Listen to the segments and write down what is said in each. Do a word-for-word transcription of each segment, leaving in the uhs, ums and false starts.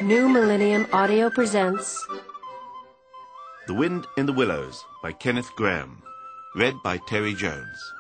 New Millennium Audio presents The Wind in the Willows by Kenneth Grahame. Read by Terry Jones.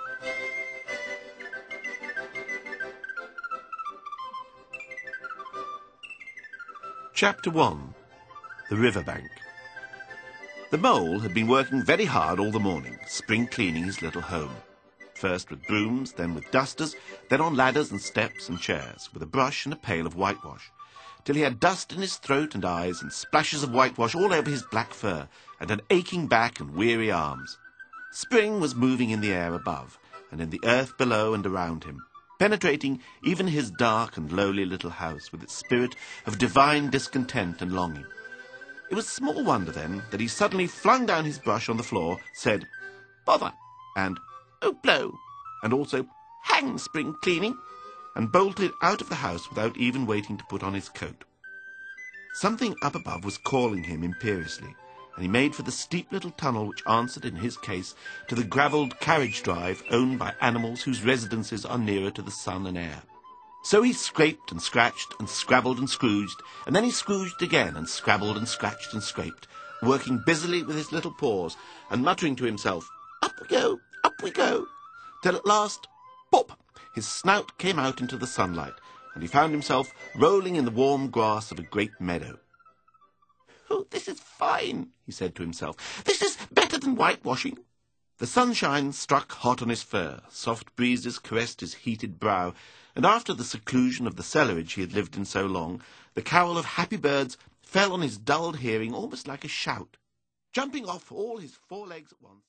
Chapter one. The Riverbank. The mole had been working very hard all the morning, spring cleaning his little home. First with brooms, then with dusters, then on ladders and steps and chairs, with a brush and a pail of whitewash, till he had dust in his throat and eyes, and splashes of whitewash all over his black fur, and an aching back and weary arms. Spring was moving in the air above, and in the earth below and around him, penetrating even his dark and lowly little house with its spirit of divine discontent and longing. It was small wonder, then, that he suddenly flung down his brush on the floor, said, "Bother," and "Oh, blow," and also "Hang spring cleaning," and bolted out of the house without even waiting to put on his coat. Something up above was calling him imperiously, and he made for the steep little tunnel which answered, in his case, to the gravelled carriage drive owned by animals whose residences are nearer to the sun and air. So he scraped and scratched and scrabbled and scrooged, and then he scrooged again and scrabbled and scratched and scraped, working busily with his little paws and muttering to himself, "Up we go, up we go," till at last, pop, his snout came out into the sunlight, and he found himself rolling in the warm grass of a great meadow. "Oh, this is fine," he said to himself. "This is better than whitewashing." The sunshine struck hot on his fur, soft breezes caressed his heated brow, and after the seclusion of the cellarage he had lived in so long, the carol of happy birds fell on his dulled hearing almost like a shout, jumping off all his four legs at once.